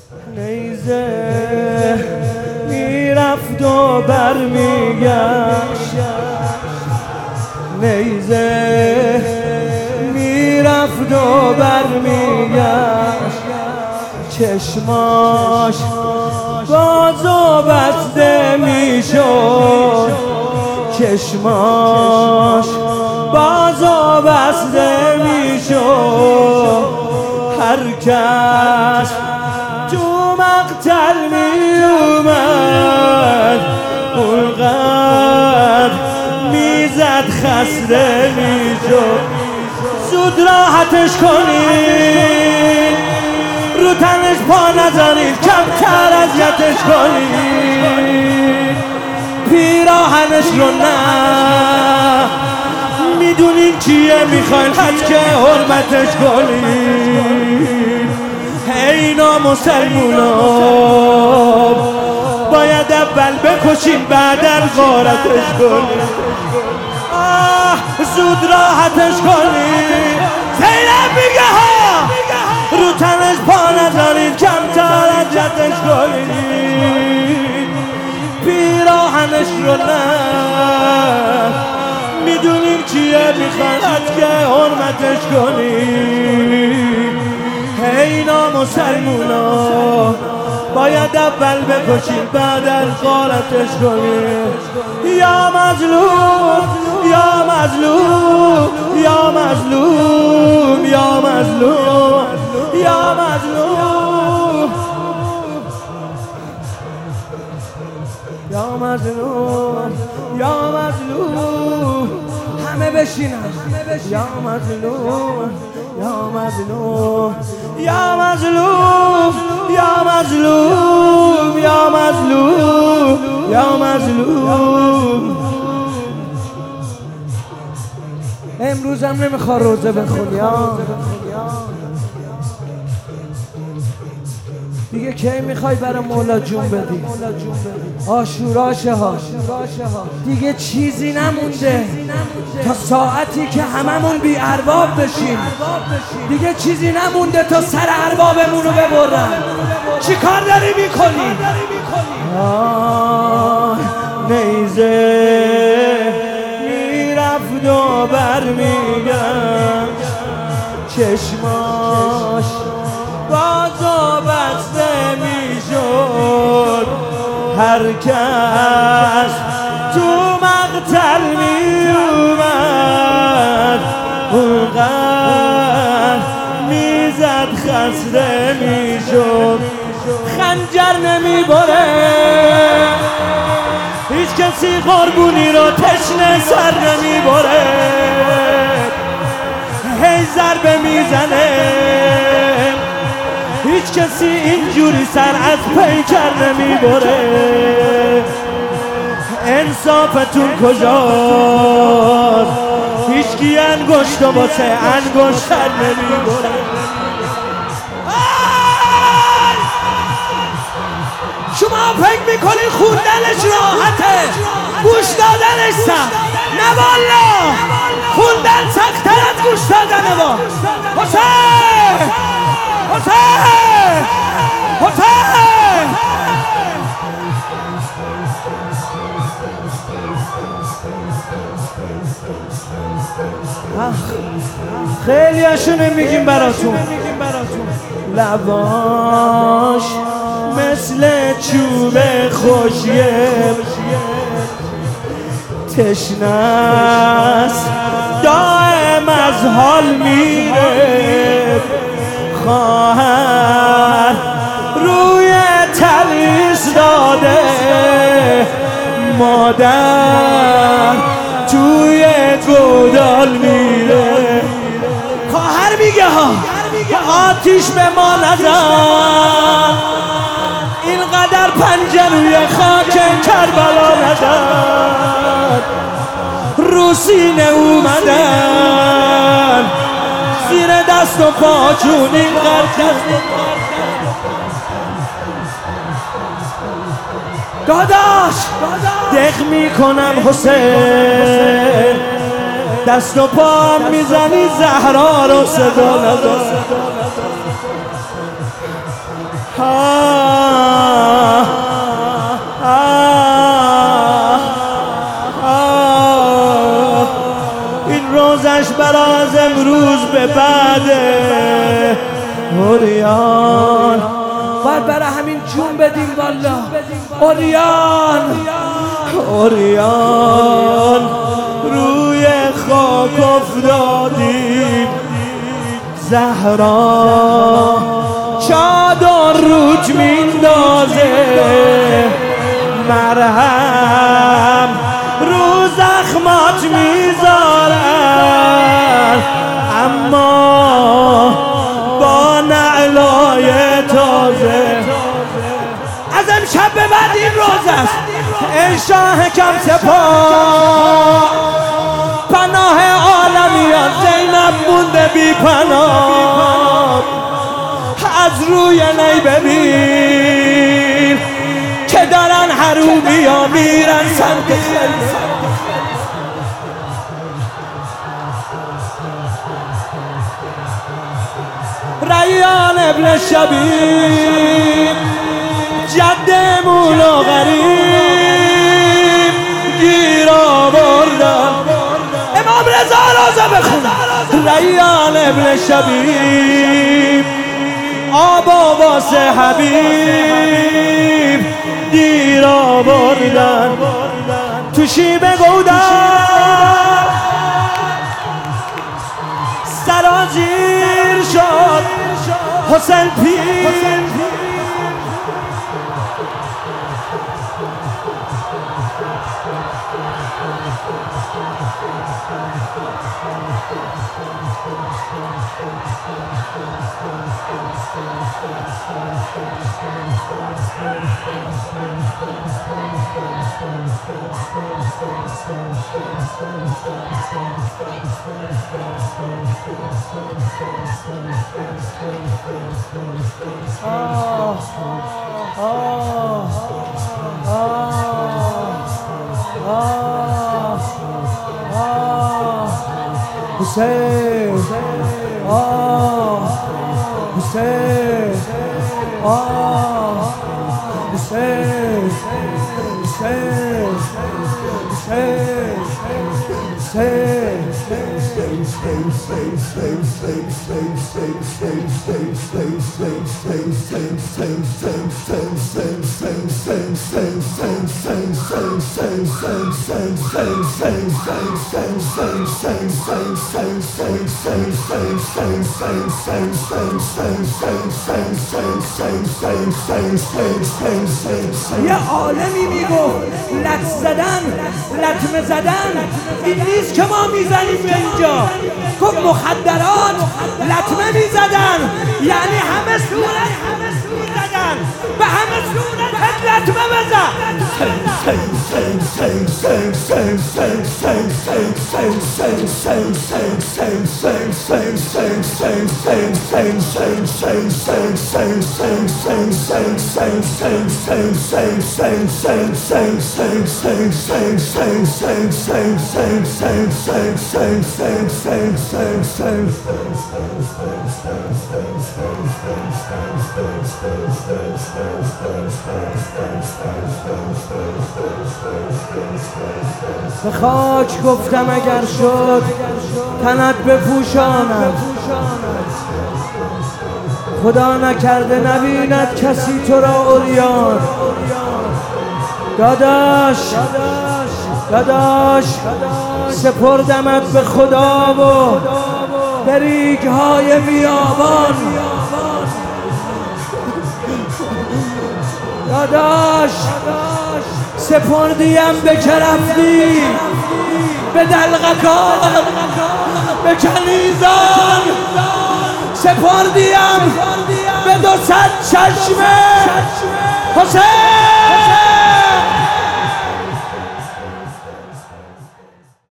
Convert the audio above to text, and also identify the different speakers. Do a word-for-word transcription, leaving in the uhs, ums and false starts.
Speaker 1: نیزه میرفت و برمیگشت، نیزه میرفت و برمیگشت، چشماش باز و بسته میشد، چشماش باز و بسته میشد، هر کس تو مقتل می اومد اونقدر میزد خسته میشد. زود راحتش کنید، رو تنش پا نزنید، کمتر اذیتش کنید، پیراهنش رو نه میدونین چیه میخواین حد که حرمتش کنید. اینا مسلمونا باید اول بکشین بعدن غارتش کنید. آه زود راحتش کنید. زینب میگه ها رو تنش پا نذارید، کمتر اذیتش کنید، پیراهنش رو نه میدونین چیه میخواید که حرمتش کنید. اینا مسلمونا باید اول بکشین بعدن غارتش کنید. یا مظلوم یا مظلوم یا مظلوم یا مظلوم یا مظلوم یا مظلوم یا مظلوم همه بشینن. یا مظلوم یا مظلوم یا مظلوم یا مظلوم یا مظلوم یا مظلوم. امروز هم نمیخواد روزه بخونی دیگه، کی میخوای برای مولا جون بدی؟ عاشوراشه ها دیگه چیزی نمونده تا ساعتی که هممون بی ارباب بشیم، دیگه چیزی نمونده تا سر اربابمون رو ببرن. چی کار داری میکنی؟ نیزه میرفت و برمیگشت، چشماش باز و بسته میشد، هر کس تو مقتل می اومد اونقدر میزد خسته میشد. خنجر نمیبره هیچ کسی قربونی رو تشنه سر نمیبره، هی ضربه میزنه هیچ کسی اینجوری سر از پیکر نمیبره. انصافتون کجاست؟ هیچکی انگشت و واسه انگشتر نمیبره. شما فکر میکنین خوندنش راحته، گوش دادنش سخت؟ نه والا خوندن سخت‌تر از گوش دادنه. با حسین حسین حسین خیلی هاشونه میگیم براتون، لباش مثل چوب خوشیه، تشنست دائم از حال میره، خواهر روی تلیس داده، مادر توی گودال میره. خواهر میگه ها آتیش به ما نزن، اینقدر پنجه روی خاک کربلا نزن، رو سینه اومدن زیر دست و پاچون اینقدر داداش دق میکنم حسین، دست و پا میزنی زهرا رو صدا ندار. آه آه آه این روزش براز امروز به بعده اوریان باید برای همین جون بدیم والله اوریان اوریان روی خاک افتادیم زهرا چادر روت میندازه مرهم رو زخمات میذارن اما با نعلای تازه از امشب به بعد این روز است ای شاه کم سپاه پناه عالمیان زینب مونده بی پناه از روی نی ببین که دارن حرومی ها میرن سمت خیمه ریان ابن شبیب جد مولا غریب گیر آوردن امام رضا رازه بخون ریان ابن شبیب آبا واسه حبیب دیر آوردن تو شیب گودن سرازیر شد حسین پیر آه آه آه آه حسین آه حسین آه حسین حسین یه عالمی میگفت لط زدن لطمه زدن این نیست که ما میزنیم به اینجا گفت مخدرات لطمه میزدن یعنی همه صورت میزدن به همه صورت لطمه بزن به خاک گفتم اگر شد تنت بپوشاند خدا نکرده نبیند کسی تو را عریان داداش داداش سپردمت به خدا و به ریگ‌های بیابان داداش سپردیم به که رفتی به دلغکان به کنیزان سپردیم به دو صد چشمه حسین